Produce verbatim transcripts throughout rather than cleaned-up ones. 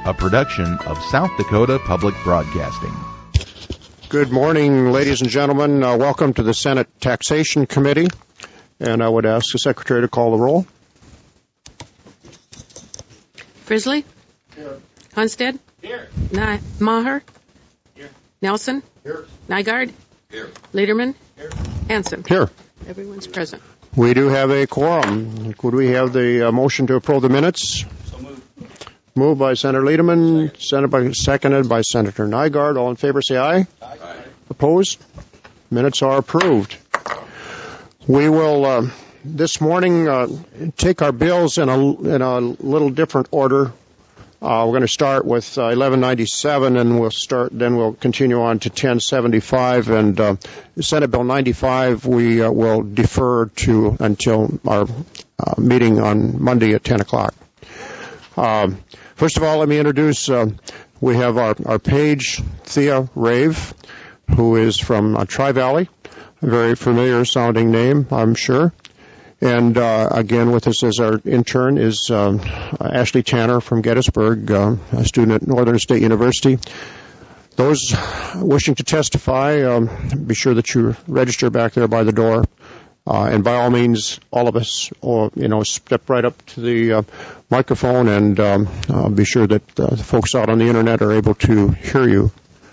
a production of South Dakota Public Broadcasting. Good morning, ladies and gentlemen. Uh, welcome to the Senate Taxation Committee. And I would ask the Secretary to call the roll. Frisley? Here. Hunstead? Here. Ni- Maher? Here. Nelson? Here. Nygaard? Here. Lederman? Here. Hanson? Here. Everyone's present. We do have a quorum. Could we have the uh, motion to approve the minutes? So moved. Moved by Senator Lederman, Second. By, seconded by Senator Nygaard. All in favor, say aye. Aye. Opposed? Minutes are approved. We will, uh, this morning, uh, take our bills in a, in a little different order. Uh, we're going to start with uh, eleven ninety-seven, and we'll start. Then we'll continue on to ten seventy-five, and uh, Senate Bill ninety-five we uh, will defer to until our uh, meeting on Monday at ten o'clock. Uh, first of all, let me introduce. Uh, we have our our page Thea Rave, who is from uh, Tri-Valley, a very familiar sounding name, I'm sure. And uh, again, with us as our intern is uh, Ashley Tanner from Gettysburg, uh, a student at Northern State University. Those wishing to testify, um, be sure that you register back there by the door. Uh, and by all means, all of us, or you know, step right up to the uh, microphone and um, uh, be sure that uh, the folks out on the internet are able to hear you.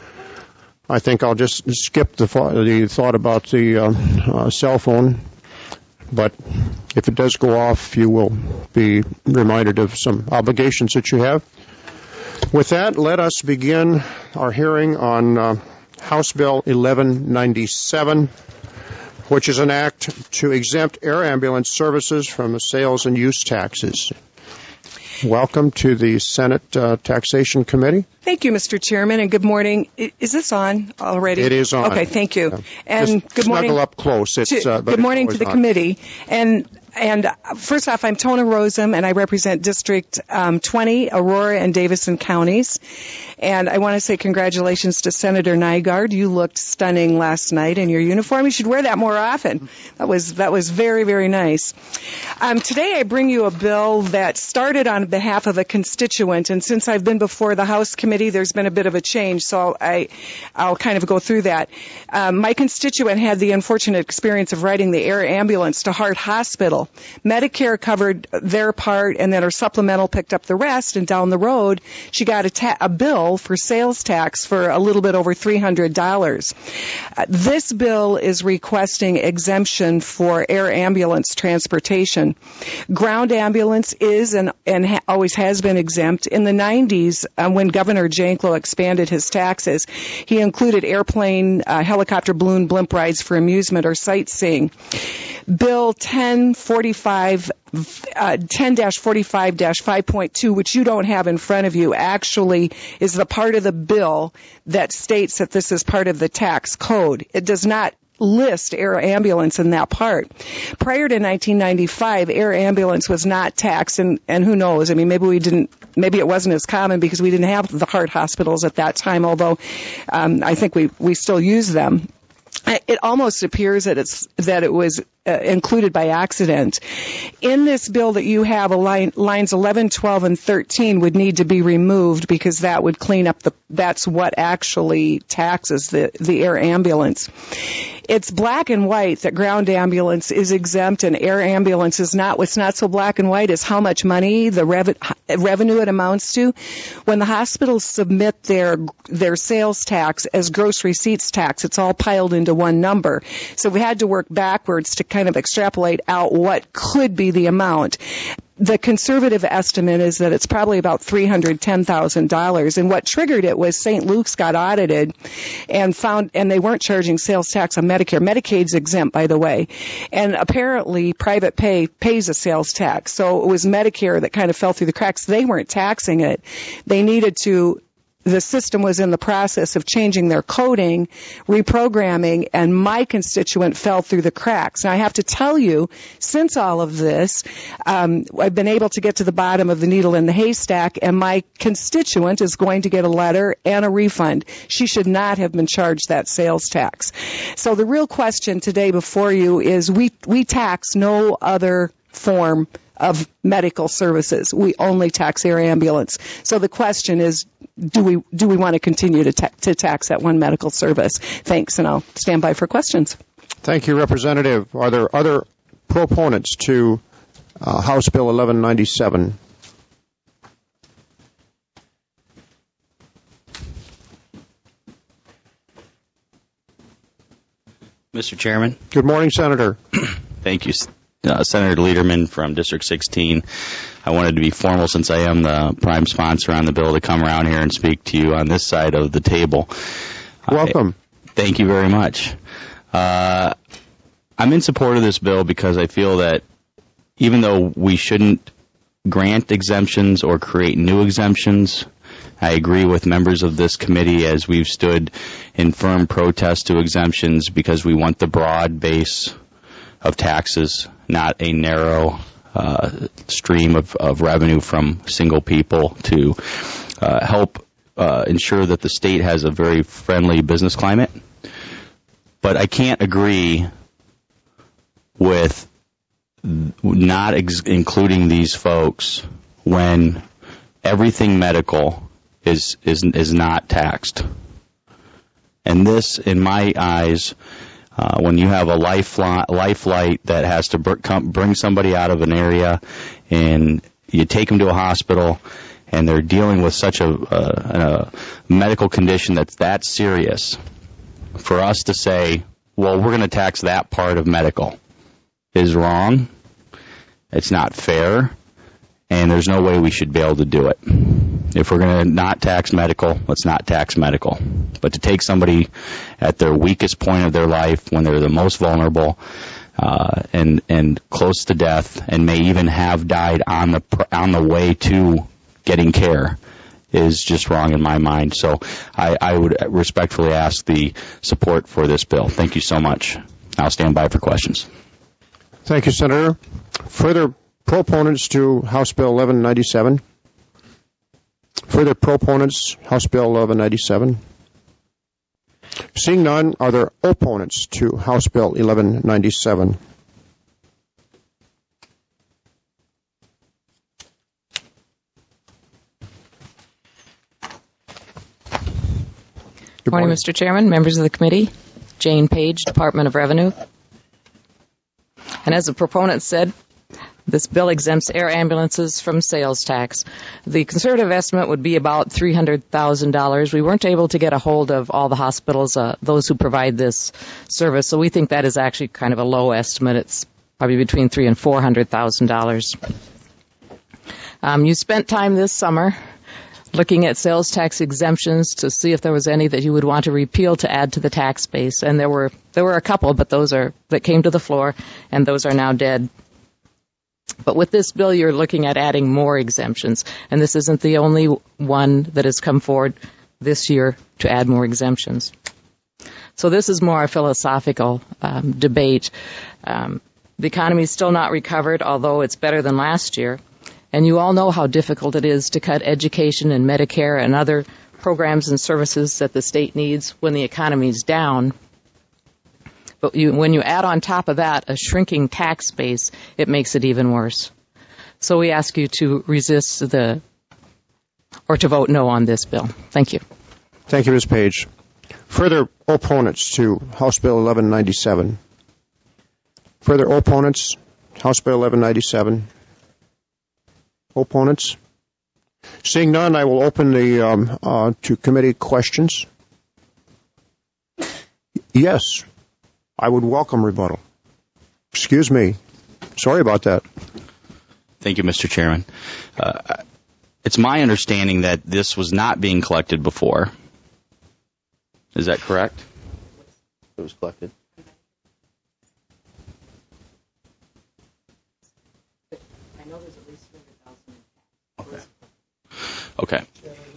I think I'll just skip the, the thought about the uh, uh, cell phone. But if it does go off, you will be reminded of some obligations that you have. With that, let us begin our hearing on uh, House Bill eleven ninety-seven, which is an act to exempt air ambulance services from the sales and use taxes. Welcome to the Senate uh, Taxation Committee. Thank you, Mister Chairman, and good morning. Is this on already? It is on. Okay, thank you. Yeah. And Just good morning. Snuggle up close. It's, to, uh, but good morning it's to the on. committee. And and first off, I'm Tona Rosem, and I represent District um, twenty, Aurora and Davison counties. And I want to say congratulations to Senator Nygaard. You looked stunning last night in your uniform. You should wear that more often. That was that was very, very nice. Um, today I bring you a bill that started on behalf of a constituent, and since I've been before the House committee, there's been a bit of a change, so I, I'll kind of go through that. Um, my constituent had the unfortunate experience of riding the air ambulance to Hart Hospital. Medicare covered their part, and then her supplemental picked up the rest, and down the road, she got a, ta- a bill for sales tax for a little bit over three hundred dollars. Uh, this bill is requesting exemption for air ambulance transportation. Ground ambulance is and, and ha- always has been exempt. In the nineties, um, when Governor Janklow expanded his taxes, he included airplane, uh, helicopter, balloon, blimp rides for amusement or sightseeing. Bill ten forty-five, uh, ten forty-five dash five point two, which you don't have in front of you, actually is the part of the bill that states that this is part of the tax code. It does not list air ambulance in that part. Prior to nineteen ninety-five, air ambulance was not taxed, and, and who knows, I mean, maybe we didn't, maybe it wasn't as common because we didn't have the heart hospitals at that time, although um, I think we, we still use them. It almost appears that it's that it was uh, included by accident. In this bill that you have, a line, lines eleven, twelve, and thirteen would need to be removed because that would clean up the. That's what actually taxes the the air ambulance. It's black and white that ground ambulance is exempt and air ambulance is not. What's not so black and white is how much money the rev, revenue it amounts to. When the hospitals submit their their sales tax as gross receipts tax, it's all piled into one number. So we had to work backwards to kind of extrapolate out what could be the amount. The conservative estimate is that it's probably about three hundred ten thousand dollars. And what triggered it was Saint Luke's got audited and found, and they weren't charging sales tax on Medicare. Medicaid's exempt, by the way. And apparently private pay pays a sales tax. So it was Medicare that kind of fell through the cracks. They weren't taxing it. They needed to the system was in the process of changing their coding, reprogramming, and my constituent fell through the cracks. Now, I have to tell you, since all of this, um, I've been able to get to the bottom of the needle in the haystack, and my constituent is going to get a letter and a refund. She should not have been charged that sales tax. So the real question today before you is we, we tax no other form of medical services. We only tax air ambulance. So the question is, do we do we want to continue to, ta- to tax that one medical service? Thanks, and I'll stand by for questions. Thank you, Representative. Are there other proponents to uh, House Bill eleven ninety-seven? Mister Chairman. Good morning, Senator. Thank you, uh, Senator Lederman from District sixteen. I wanted to be formal since I am the prime sponsor on the bill to come around here and speak to you on this side of the table. Welcome. I, thank you very much. Uh, I'm in support of this bill because I feel that even though we shouldn't grant exemptions or create new exemptions, I agree with members of this committee as we've stood in firm protest to exemptions because we want the broad base of taxes, not a narrow uh, stream of, of revenue from single people to uh, help uh, ensure that the state has a very friendly business climate. But I can't agree with not ex- including these folks when everything medical is is is not taxed. And this, in my eyes, uh, when you have a life life light that has to br- come, bring somebody out of an area, and you take them to a hospital, and they're dealing with such a, a, a medical condition that's that serious, for us to say, well, we're going to tax that part of medical is wrong. It's not fair, and there's no way we should be able to do it. If we're going to not tax medical, let's not tax medical. But to take somebody at their weakest point of their life, when they're the most vulnerable uh, and and close to death, and may even have died on the on the way to getting care, is just wrong in my mind. So I, I would respectfully ask the support for this bill. Thank you so much. I'll stand by for questions. Thank you, Senator. Further proponents to House Bill eleven ninety-seven? Further proponents, House Bill eleven ninety-seven? Seeing none, are there opponents to House Bill eleven ninety-seven? Good morning, Mister Chairman, members of the committee. Jane Page, Department of Revenue. And as the proponent said, this bill exempts air ambulances from sales tax. The conservative estimate would be about three hundred thousand dollars. We weren't able to get a hold of all the hospitals, uh, those who provide this service, so we think that is actually kind of a low estimate. It's probably between three and four hundred thousand dollars. Um, you spent time this summer looking at sales tax exemptions to see if there was any that you would want to repeal to add to the tax base, and there were there were a couple, but those are that came to the floor, and those are now dead. But with this bill, you're looking at adding more exemptions, and this isn't the only one that has come forward this year to add more exemptions. So this is more a philosophical um, debate. Um, the economy is still not recovered, although it's better than last year. And you all know how difficult it is to cut education and Medicare and other programs and services that the state needs when the economy is down. But you, when you add on top of that a shrinking tax base, it makes it even worse. So we ask you to resist the, or to vote no on this bill. Thank you. Thank you, Miz Page. Further opponents to House Bill eleven ninety-seven? Further opponents, House Bill eleven ninety-seven? Opponents? Seeing none, I will open the um, uh, to committee questions. Yes. I would welcome rebuttal. Excuse me. Sorry about that. Thank you, Mister Chairman. Uh, it's my understanding that this was not being collected before. Is that correct? It was collected. I know there's at least three hundred thousand. Okay. Okay.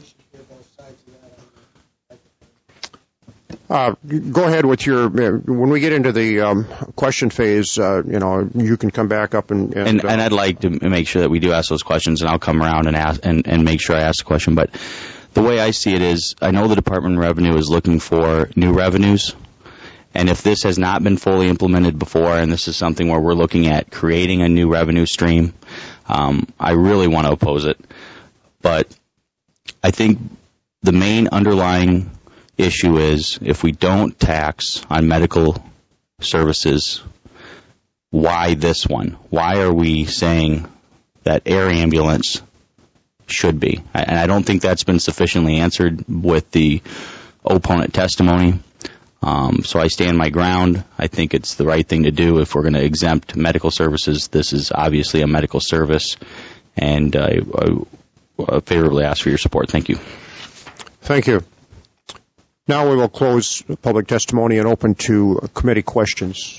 Uh, go ahead with your, uh, when we get into the um, question phase, uh, you know, you can come back up and... And, and, uh, and I'd like to make sure that we do ask those questions, and I'll come around and ask and, and make sure I ask the question. But the way I see it is, I know the Department of Revenue is looking for new revenues, And if this has not been fully implemented before, and this is something where we're looking at creating a new revenue stream, um, I really want to oppose it. But I think the main underlying issue is if we don't tax on medical services, why this one? Why are we saying that air ambulance should be? And I don't think that's been sufficiently answered with the opponent testimony. Um, so I stand my ground. I think it's the right thing to do if we're going to exempt medical services. This is obviously a medical service, and I, I favorably ask for your support. Thank you. Thank you. Now we will close public testimony and open to committee questions.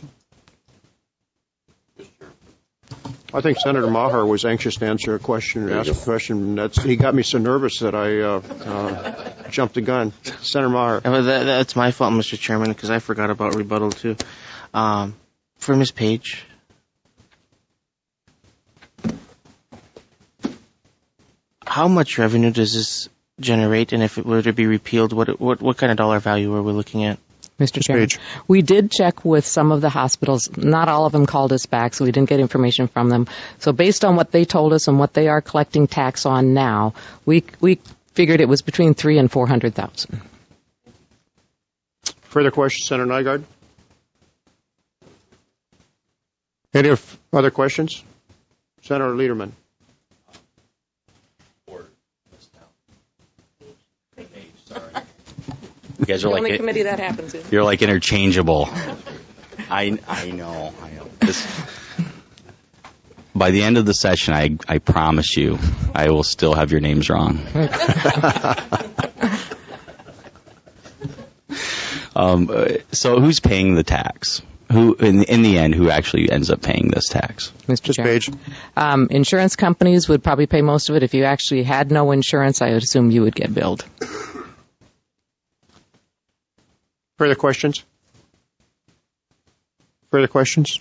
I think Senator Maher was anxious to answer a question, ask a question. That's, he got me so nervous that I uh, uh, jumped the gun. Senator Maher. Well, that, that's my fault, Mister Chairman, because I forgot about rebuttal, too. Um, for Miz Page, how much revenue does this generate, and if it were to be repealed, what what, what kind of dollar value are we looking at? Mister Chairman, we did check with some of the hospitals. Not all of them called us back, so we didn't get information from them. So based on what they told us and what they are collecting tax on now, we we figured it was between three and four hundred thousand. Further questions, Senator Nygaard? Any other questions? Senator Lederman. You guys are the like only it, committee that happens in. You're like interchangeable. I I know. I know. This, by the end of the session, I I promise you, I will still have your names wrong. um, so who's paying the tax? Who, in, in the end, who actually ends up paying this tax? Mister Page. Um, insurance companies would probably pay most of it. If you actually had no insurance, I would assume you would get billed. Further questions? Further questions?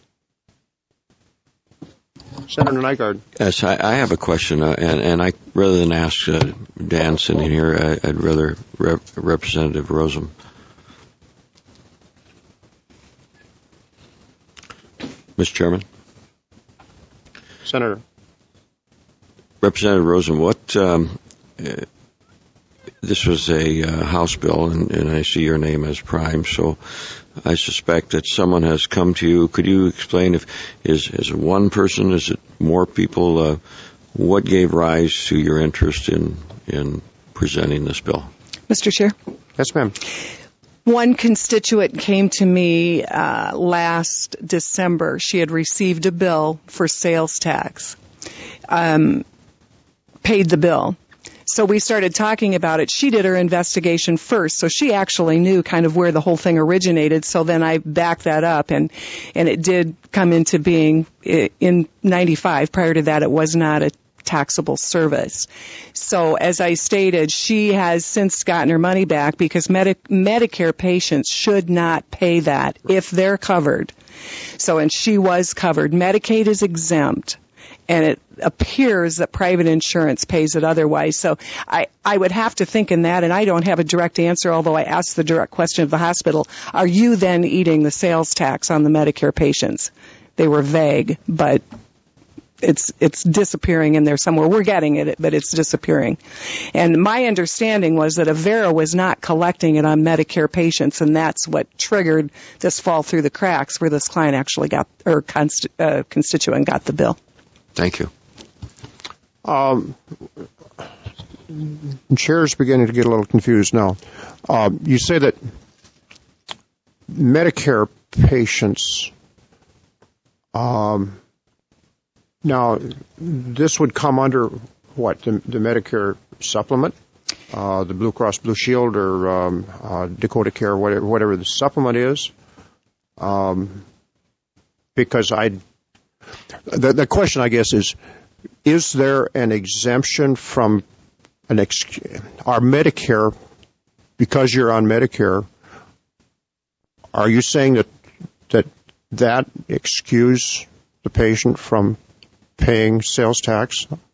Senator Nygaard. Yes, I, I have a question, uh, and, and I rather than ask uh, Dan sitting here, I, I'd rather rep, Representative Rosen. Mister Chairman. Senator. Representative Rosen, what? Um, uh, this was a uh, House bill, and, and I see your name as prime, so I suspect that someone has come to you. Could you explain if is is it one person? Is it more people? Uh, what gave rise to your interest in in presenting this bill? Mister Chair. Yes, ma'am. One constituent came to me uh, last December. She had received a bill for sales tax, um, paid the bill. So we started talking about it. She did her investigation first, so she actually knew kind of where the whole thing originated. So then I backed that up, and and it did come into being in ninety-five. Prior to that, it was not a taxable service. So as I stated, she has since gotten her money back because Medi- Medicare patients should not pay that if they're covered. So, and she was covered. Medicaid is exempt, and it appears that private insurance pays it otherwise. So I, I would have to think in that, and I don't have a direct answer, although I asked the direct question of the hospital, are you then eating the sales tax on the Medicare patients? They were vague, but it's it's disappearing in there somewhere. We're getting it, but it's disappearing. And my understanding was that Avera was not collecting it on Medicare patients, and that's what triggered this fall through the cracks where this client actually got, or const, uh, constituent got the bill. Thank you. Um, chair's beginning to get a little confused now. Uh, you say that Medicare patients, um, now this would come under what, the, the Medicare supplement, uh, the Blue Cross Blue Shield, or um, uh, Dakota Care, whatever, whatever the supplement is, um, because I. The, the question, I guess, is, is there an exemption from an ex- our Medicare, because you're on Medicare, are you saying that that that excuse the patient from paying sales tax?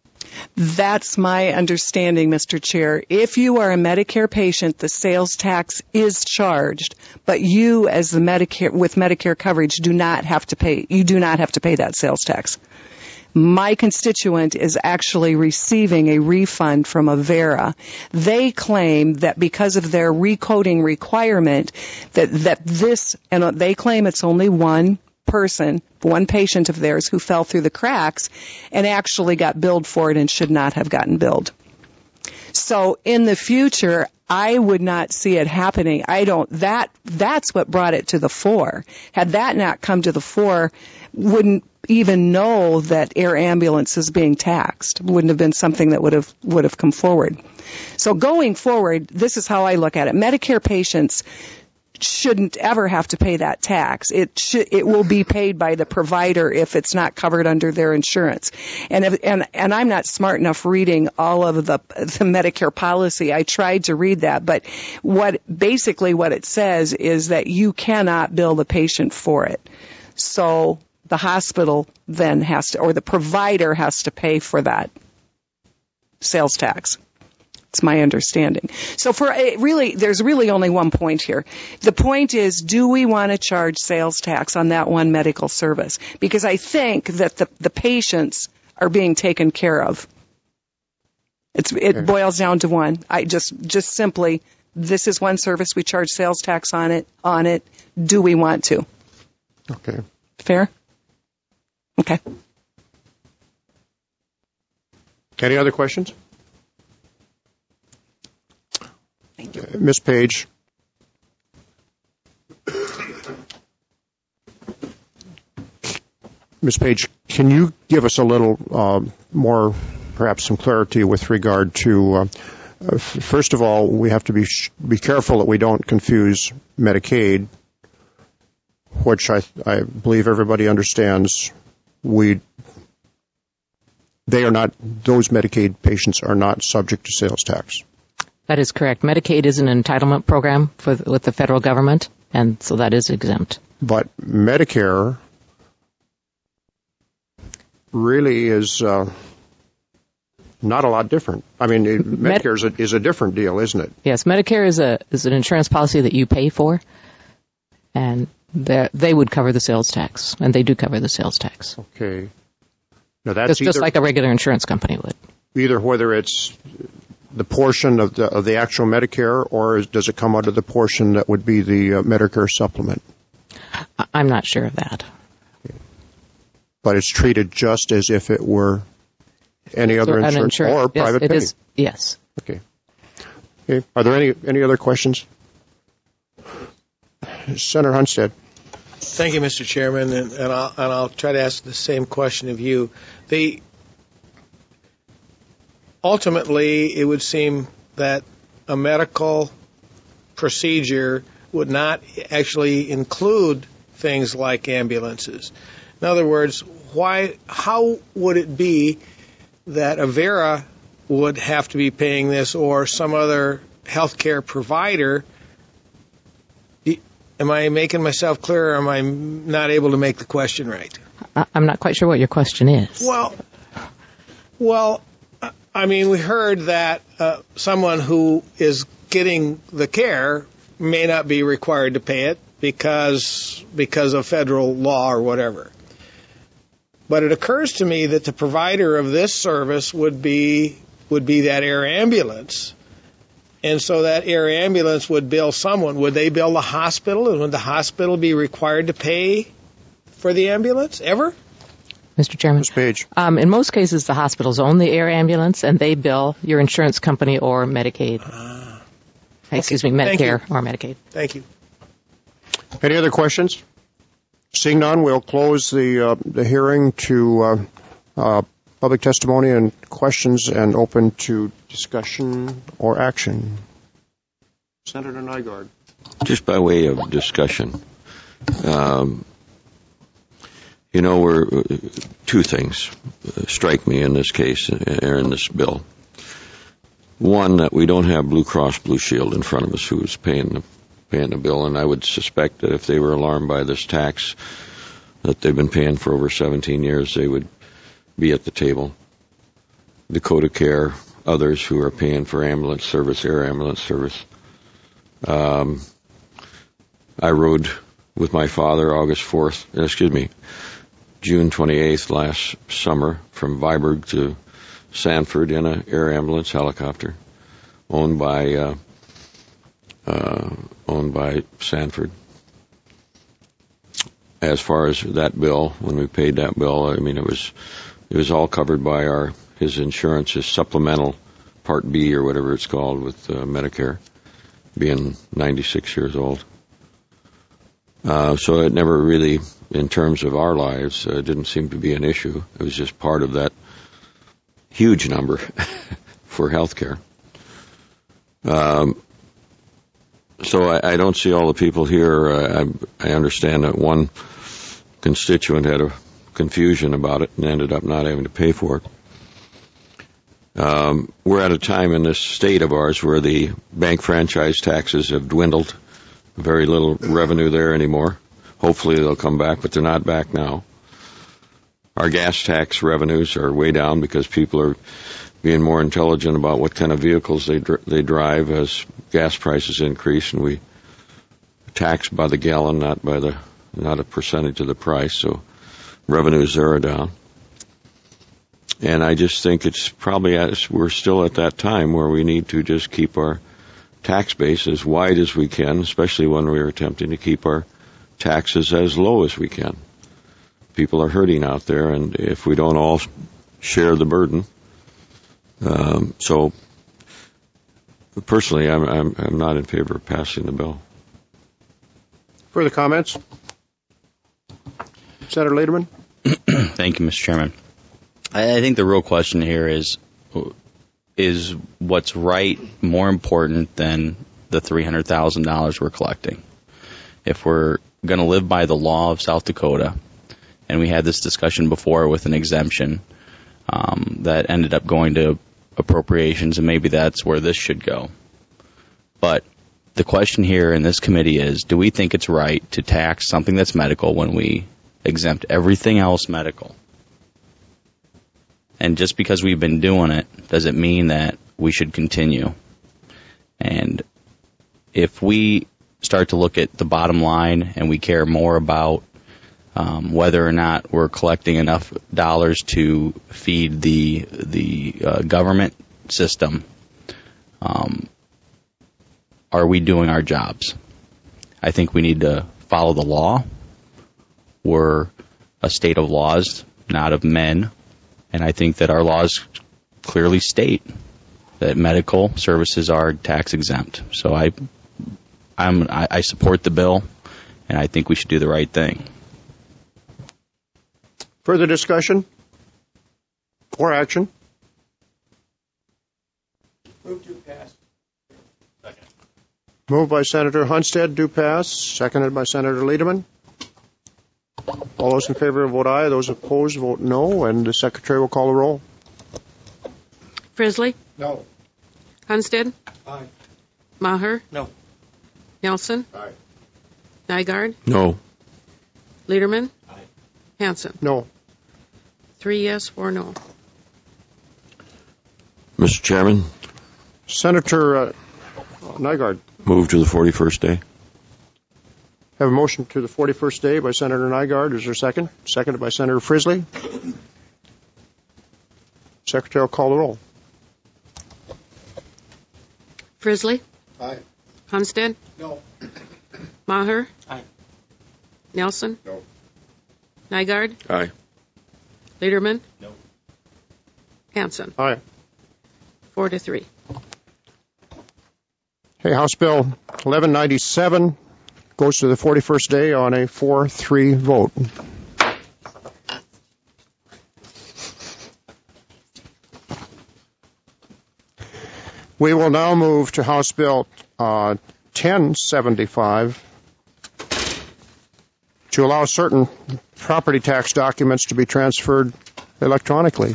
That's my understanding, Mister Chair. If you are a Medicare patient, the sales tax is charged, but you, as the Medicare with Medicare coverage, do not have to pay. You do not have to pay that sales tax. My constituent is actually receiving a refund from Avera. They claim that because of their recoding requirement, that that this, and they claim it's only one person, one patient of theirs who fell through the cracks and actually got billed for it and should not have gotten billed. So in the future, I would not see it happening. I don't, that, that's what brought it to the fore. Had that not come to the fore, wouldn't even know that air ambulance is being taxed. Wouldn't have been something that would have, would have come forward. So going forward, this is how I look at it. Medicare patients shouldn't ever have to pay that tax. It should, it will be paid by the provider if it's not covered under their insurance. And if, and and I'm not smart enough reading all of the the Medicare policy. I tried to read that, but what basically what it says is that you cannot bill the patient for it. So the hospital then has to, or the provider has to pay for that sales tax. It's my understanding. So for really, there's really only one point here. The point is, do we want to charge sales tax on that one medical service? Because I think that the, the patients are being taken care of. It's, it okay. boils down to one. I just, just simply, this is one service. We charge sales tax on it, on it. Do we want to? Okay. Fair? Okay. Any other questions? Thank you. Uh, Miz Page. Miz Page, can you give us a little uh, more, perhaps some clarity with regard to, uh, uh, first of all, we have to be sh- be careful that we don't confuse Medicaid, which I I believe everybody understands. We they are not; those Medicaid patients are not subject to sales tax. That is correct. Medicaid is an entitlement program for with the federal government, and so that is exempt. But Medicare really is uh, not a lot different. I mean, it, Med- Medicare is a, is a different deal, isn't it? Yes, Medicare is a is an insurance policy that you pay for, and they would cover the sales tax, and they do cover the sales tax. Okay. Now that's it's just either, like a regular insurance company would. Either whether it's the portion of the of the actual Medicare, or is, does it come under the portion that would be the uh, Medicare supplement? I'm not sure of that. Okay. But it's treated just as if it were any other An insurance, insurance or yes, private it pay. Is, yes. Okay. Okay. Are there any any other questions? Senator Hunstead. Thank you, Mister Chairman, and, and, I'll, and I'll try to ask the same question of you. The ultimately, it would seem that a medical procedure would not actually include things like ambulances. In other words, why? How would it be that Avera would have to be paying this, or some other healthcare provider? Am I making myself clear, or am I not able to make the question right? I'm not quite sure what your question is. Well, well, I mean, we heard that uh, someone who is getting the care may not be required to pay it because because of federal law or whatever. But it occurs to me that the provider of this service would be would be that air ambulance. And so that air ambulance would bill someone. Would they bill the hospital? And would the hospital be required to pay for the ambulance ever? Mister Chairman, Miz Page. Um, in most cases, the hospitals own the air ambulance, and they bill your insurance company or Medicaid. Uh, Excuse okay. me, Medicare or Medicaid. Thank you. Any other questions? Seeing none, we'll close the uh, the hearing to uh, uh, public testimony and questions, and open to discussion or action. Senator Nygaard. Just by way of discussion, um, you know, we're, two things strike me in this case, or in this bill. One, that we don't have Blue Cross Blue Shield in front of us who's paying the, paying the bill, and I would suspect that if they were alarmed by this tax that they've been paying for over seventeen years, they would be at the table. Dakota Care, others who are paying for ambulance service, air ambulance service. Um, I rode with my father August fourth, excuse me, June twenty-eighth last summer from Viborg to Sanford in an air ambulance helicopter owned by uh, uh, owned by Sanford. As far as that bill, when we paid that bill, I mean, it was it was all covered by our his insurance, his supplemental Part B or whatever it's called with uh, Medicare, being ninety-six years old. Uh, so it never really, in terms of our lives, uh, didn't seem to be an issue. It was just part of that huge number for health care. Um, so I, I don't see all the people here. Uh, I, I understand that one constituent had a confusion about it and ended up not having to pay for it. Um, we're at a time in this state of ours where the bank franchise taxes have dwindled. Very little revenue there anymore. Hopefully they'll come back, but they're not back now. Our gas tax revenues are way down because people are being more intelligent about what kind of vehicles they dr- they drive as gas prices increase, and we tax by the gallon, not by the not a percentage of the price. So revenues there are down. And I just think it's probably at, we're still at that time where we need to just keep our tax base as wide as we can, especially when we're attempting to keep our taxes as low as we can. People are hurting out there, and if we don't all share the burden, um, so personally, I'm, I'm I'm not in favor of passing the bill. Further comments? Senator Lederman? Thank you, Mister Chairman. I, I think the real question here is, is what's right more important than the three hundred thousand dollars we're collecting? If we're going to live by the law of South Dakota, and we had this discussion before with an exemption um, that ended up going to appropriations, and maybe that's where this should go. But the question here in this committee is, do we think it's right to tax something that's medical when we exempt everything else medical? And just because we've been doing it, does it mean that we should continue? And if we start to look at the bottom line and we care more about um, whether or not we're collecting enough dollars to feed the the uh, government system, um, are we doing our jobs? I think we need to follow the law. We're a state of laws, not of men. And I think that our laws clearly state that medical services are tax exempt. So I, I'm, I, I support the bill, and I think we should do the right thing. Further discussion or action? Move to pass. Second. Moved by Senator Hunstead, do pass. Seconded by Senator Lederman. All those in favor vote aye. Those opposed vote no. And the Secretary will call the roll. Frisley? No. Hunstead? Aye. Maher? No. Nelson? Aye. Nygaard? No. Lederman? Aye. Hanson? No. Three yes, four no. Mister Chairman? Senator uh, Nygaard. Move to the forty-first day. Have a motion to the forty-first day by Senator Nygaard. Is there a second? Seconded by Senator Frisley. Secretary will call the roll. Frisley? Aye. Hunstead? No. Maher? Aye. Nelson? No. Nygaard? Aye. Lederman? No. Hanson? Aye. Four to three. Okay, House Bill eleven ninety-seven goes to the forty-first day on a four three vote. We will now move to House Bill uh, ten seventy-five to allow certain property tax documents to be transferred electronically.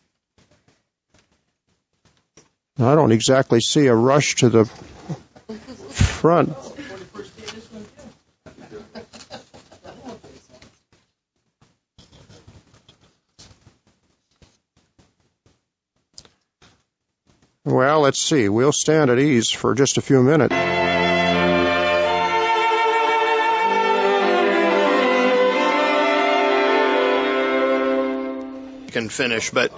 I don't exactly see a rush to the front. Well, let's see. We'll stand at ease for just a few minutes. Can finish, but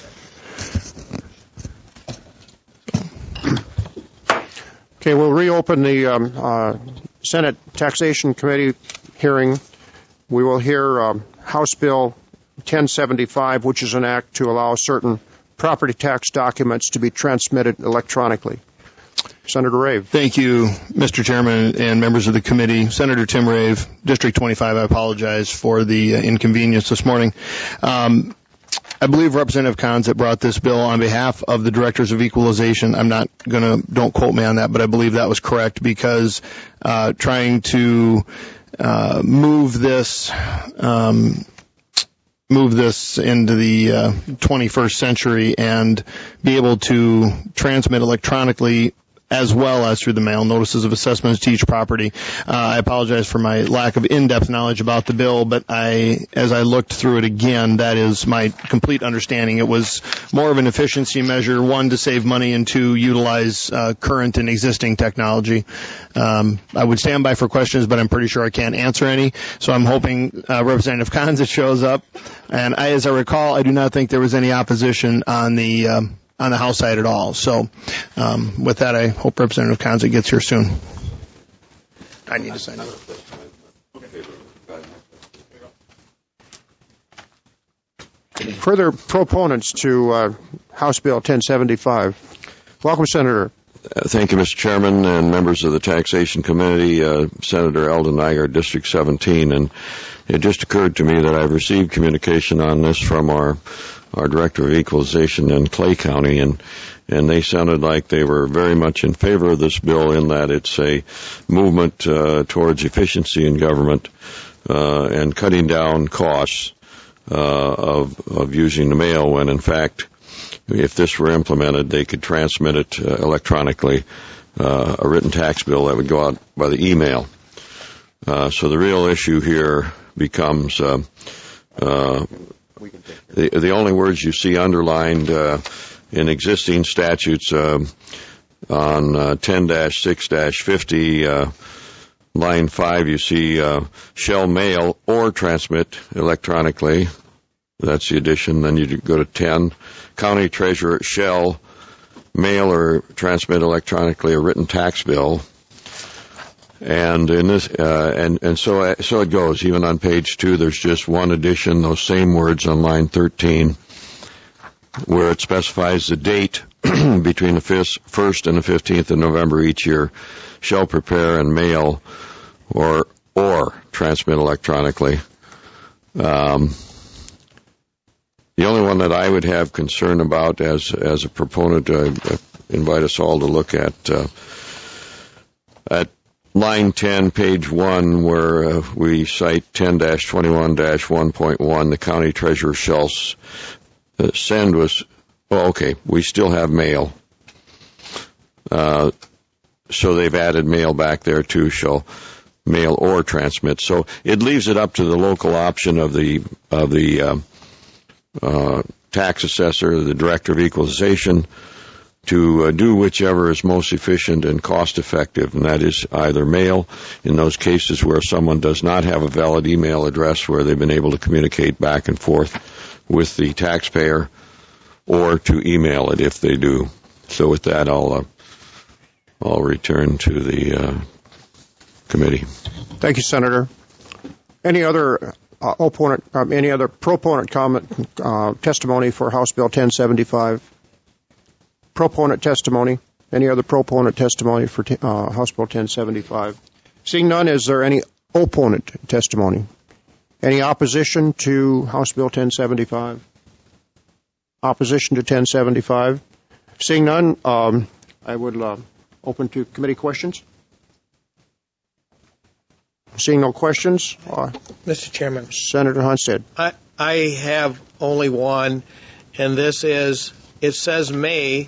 okay, we'll reopen the um, uh, Senate Taxation Committee hearing. We will hear um, House Bill ten seventy-five, which is an act to allow certain property tax documents to be transmitted electronically. Senator Rave. Thank you, Mister Chairman and members of the committee. Senator Tim Rave, District twenty-five. I apologize for the uh, inconvenience this morning. Um, I believe Representative Conzett brought this bill on behalf of the Directors of Equalization. I'm not going to, don't quote me on that, but I believe that was correct because uh, trying to uh, move this um, move this into the uh, twenty-first century and be able to transmit electronically as well as through the mail notices of assessments to each property. Uh, I apologize for my lack of in-depth knowledge about the bill, but I, as I looked through it again, that is my complete understanding. It was more of an efficiency measure, one, to save money, and two, utilize uh, current and existing technology. Um, I would stand by for questions, but I'm pretty sure I can't answer any, so I'm hoping uh, Representative Conzett shows up. And I, as I recall, I do not think there was any opposition on the um, on the House side at all. So um, with that, I hope Representative Conzett gets here soon. I need to sign it. Further proponents to uh, House Bill ten seventy-five. Welcome, Senator. Uh, thank you, Mister Chairman and members of the Taxation Committee, uh, Senator Eldon Nygaard, District seventeen. And it just occurred to me that I've received communication on this from our our Director of Equalization in Clay County, and and they sounded like they were very much in favor of this bill in that it's a movement uh, towards efficiency in government uh, and cutting down costs uh, of of using the mail, when in fact, if this were implemented, they could transmit it uh, electronically, uh, a written tax bill that would go out by the email. Uh, so the real issue here becomes uh, uh, the, the only words you see underlined uh, in existing statutes uh, on uh, ten dash six dash fifty, uh, line five, you see uh, shall mail or transmit electronically. That's the addition. Then you go to ten. County treasurer shall mail or transmit electronically a written tax bill. And in this, uh, and and so so it goes. Even on page two, there's just one addition. Those same words on line thirteen, where it specifies the date between the first and the fifteenth of November each year, shall prepare and mail or or transmit electronically. Um, the only one that I would have concern about as as a proponent, I uh, invite us all to look at uh, at line ten, page one, where uh, we cite ten dash twenty-one dash one point one, the county treasurer shall uh, send us, well, okay, we still have mail. Uh, so they've added mail back there too, shall mail or transmit. So it leaves it up to the local option of the, of the, uh, uh, tax assessor, the director of equalization, to uh, do whichever is most efficient and cost effective, and that is either mail in those cases where someone does not have a valid email address where they've been able to communicate back and forth with the taxpayer, or to email it if they do. So with that, I'll uh, I'll return to the uh, committee. Thank you, Senator. Any other uh, opponent, um, any other proponent comment uh, testimony for House Bill ten seventy-five? Proponent testimony. Any other proponent testimony for t- uh, House Bill ten seventy-five? Seeing none, is there any opponent testimony? Any opposition to House Bill ten seventy-five? Opposition to ten seventy-five? Seeing none, um, I would uh, open to committee questions. Seeing no questions, uh, Mister Chairman, Senator Hunstead. I I have only one, and this is, it says may.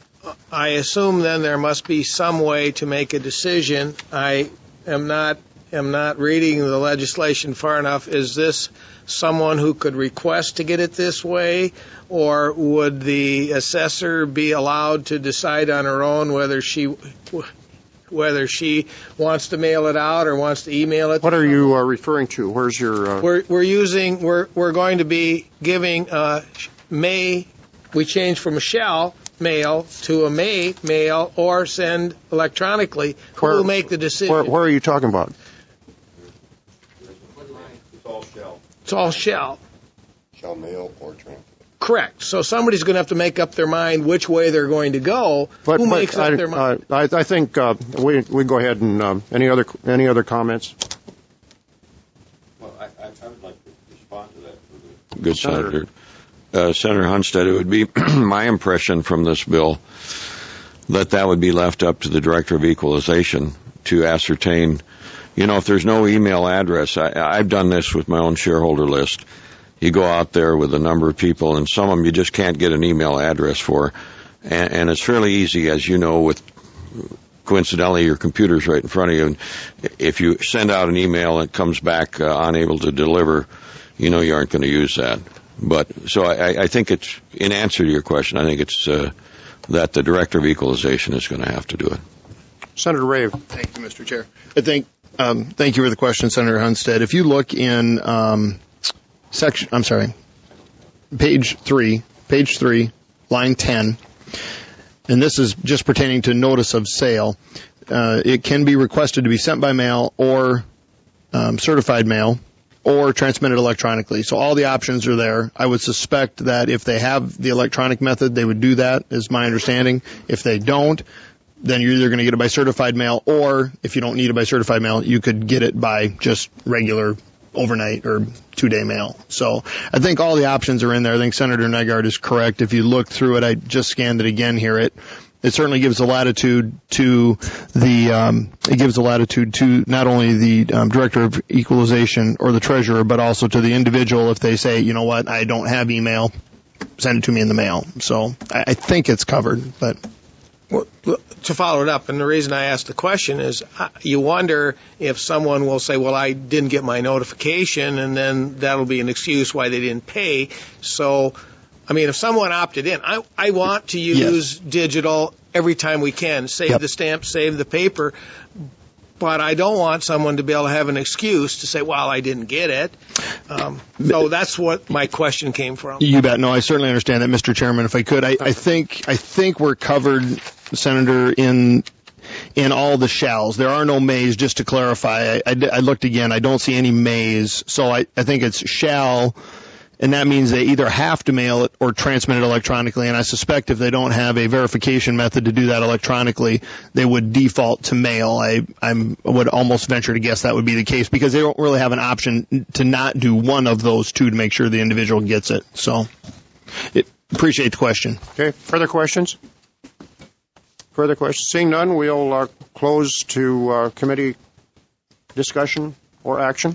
I assume then there must be some way to make a decision. I am not am not reading the legislation far enough. Is this someone who could request to get it this way, or would the assessor be allowed to decide on her own whether she whether she wants to mail it out or wants to email it? What are you uh, referring to? Where's your? Uh... We're we're using we're we're going to be giving uh, may we change from a shall mail to a may mail or send electronically. Who Where- will make the decision? Where, where are you talking about? It's all shell. It's all shall. Shall mail or transfer. Correct. So somebody's going to have to make up their mind which way they're going to go. But, Who but makes I, up their mind? Uh, I, I think uh, we we go ahead and um, any other any other comments? Well, I, I, I would like to respond to that. Good Senator. Uh, Senator Hunstead, it would be my impression from this bill that that would be left up to the Director of Equalization to ascertain, you know, if there's no email address. I, I've done this with my own shareholder list. You go out there with a number of people, and some of them you just can't get an email address for. And, and it's fairly easy, as you know, with coincidentally your computer's right in front of you. And if you send out an email and it comes back uh, unable to deliver, you know you aren't going to use that. But so I, I think it's, in answer to your question, I think it's uh, that the Director of Equalization is going to have to do it. Senator Rave. Thank you, Mister Chair. I think, um, thank you for the question, Senator Hunstead. If you look in um, section, I'm sorry, page three, page three, line ten, and this is just pertaining to notice of sale. Uh, it can be requested to be sent by mail or um, certified mail, or transmitted electronically. So all the options are there. I would suspect that if they have the electronic method, they would do that, is my understanding. If they don't, then you're either going to get it by certified mail, or if you don't need it by certified mail, you could get it by just regular overnight or two-day mail. So I think all the options are in there. I think Senator Nygaard is correct. If you look through it, I just scanned it again here. It It certainly gives a latitude to the um, it gives a latitude to not only the um, Director of Equalization or the Treasurer, but also to the individual if they say, you know what, I don't have email, send it to me in the mail. So I, I think it's covered. But Well, to follow it up, and the reason I asked the question is uh, you wonder if someone will say, well, I didn't get my notification, and then that'll be an excuse why they didn't pay. So, I mean, if someone opted in, I, I want to use yes. digital every time we can, save yep. the stamp, save the paper, but I don't want someone to be able to have an excuse to say, well, I didn't get it. Um, so that's what my question came from. You bet. No, I certainly understand that, Mister Chairman. If I could, I, I think I think we're covered, Senator, in in all the shalls. There are no mays, just to clarify. I, I, I looked again. I don't see any mays. So I, I think it's shall, and that means they either have to mail it or transmit it electronically. And I suspect if they don't have a verification method to do that electronically, they would default to mail. I I'm, would almost venture to guess that would be the case because they don't really have an option to not do one of those two to make sure the individual gets it. So it, appreciate the question. Okay. Further questions? Further questions? Seeing none, we'll uh, close to uh, committee discussion or action.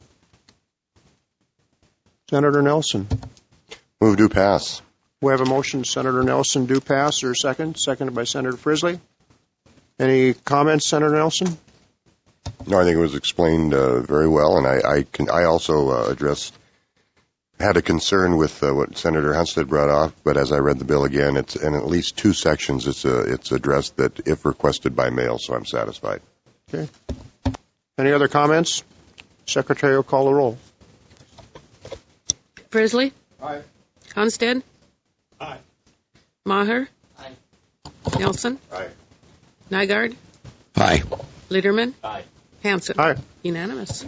Senator Nelson. Move do pass. We have a motion, Senator Nelson, do pass, or second? Seconded by Senator Frisley. Any comments, Senator Nelson? No, I think it was explained uh, very well, and I I, can, I also uh, addressed, had a concern with uh, what Senator Hunstead brought up, but as I read the bill again, it's in at least two sections it's uh, it's addressed that if requested by mail, so I'm satisfied. Okay. Any other comments? Secretary will call the roll. Frisley? Aye. Hunstead? Aye. Maher? Aye. Nelson? Aye. Nygaard? Aye. Liederman? Aye. Hanson? Aye. Unanimous.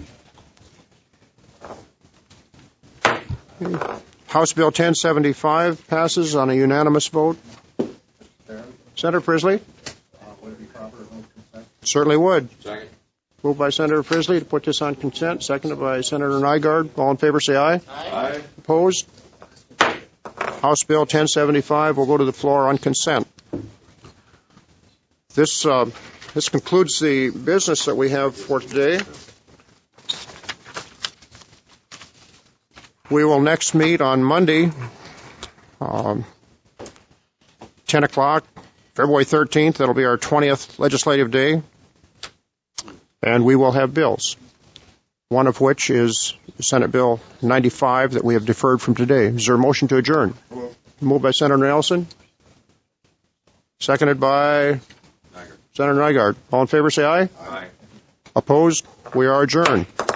House Bill ten seventy-five passes on a unanimous vote. Senator Frisley? Uh, would it be proper to vote consent? Certainly would. Second. Moved by Senator Frisley to put this on consent. Seconded by Senator Nygaard. All in favor, say aye. Aye. Opposed? House Bill ten seventy-five will go to the floor on consent. This uh, this concludes the business that we have for today. We will next meet on Monday, um, ten o'clock, February thirteenth. That'll be our twentieth legislative day. And we will have bills, one of which is Senate Bill ninety-five that we have deferred from today. Is there a motion to adjourn? Moved by Senator Nelson. Seconded by Senator Nygaard. All in favor, say aye. Aye. Opposed? We are adjourned.